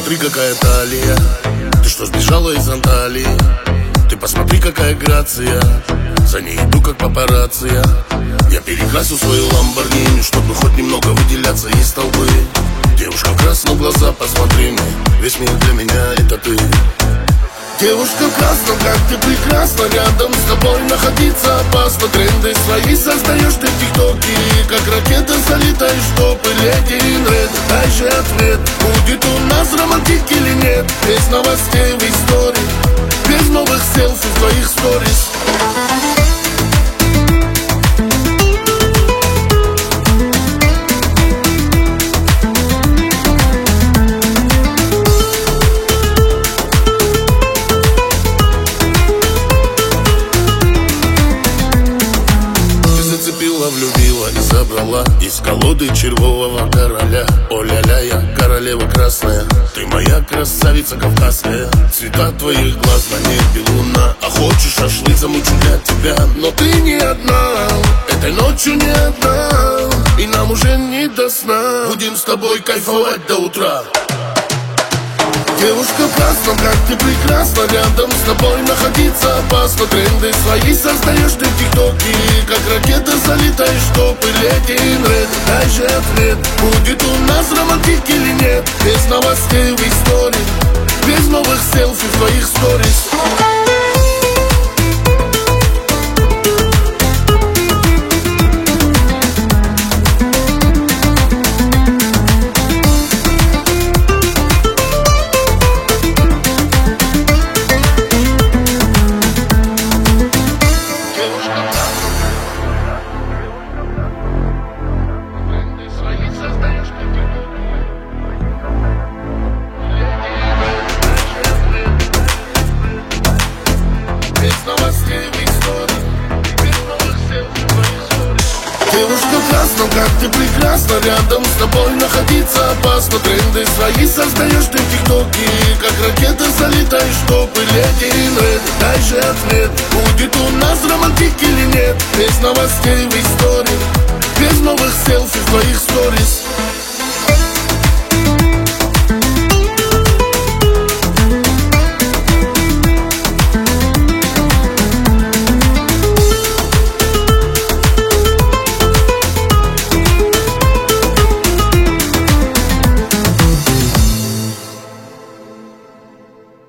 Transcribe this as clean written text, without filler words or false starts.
посмотри, какая талия. Ты что, сбежала из Анталии? Ты посмотри, какая грация. За ней иду, как папарацци я перекрасил свою ламборгини, чтобы хоть немного выделяться из толпы. Девушка в красном, глаза, посмотри мне. Весь мир для меня это ты. Девушка в красном, как ты прекрасна. Рядом с тобой находиться опасно. Тренды свои создаешь ты в ТикТоке. Как ракета залетаешь в топы. Леди in red, дай же ответ. Будет у нас романтик или нет? Без новостей в истории, без новых селфи в твоих сторис. Влюбила и забрала из колоды червового короля. О-ля-ля, я королева красная, ты моя красавица кавказская. Цвета твоих глаз на небе луна. А хочешь шашлык, замучу для тебя. Но ты не одна, этой ночью не одна. И нам уже не до сна. Будем с тобой кайфовать до утра. Девушка в красном, как ты прекрасна. Рядом с тобой находиться опасно. Тренды свои создаешь ты в ТикТоке. Как ракета залетаешь в топы. Леди in red, дай же ответ. Будет у нас романтик или нет? Без новостей в истории, без новых селфи в твоих сторис. Девушка в красном, как ты прекрасна. Рядом с тобой находиться опасно. Тренды свои создаешь ты в ТикТоке. Как ракета залетаешь в топы. Леди in red, дай же ответ. Будет у нас романтик или нет? Без новостей в истории, без новых селфи в твоих сторис.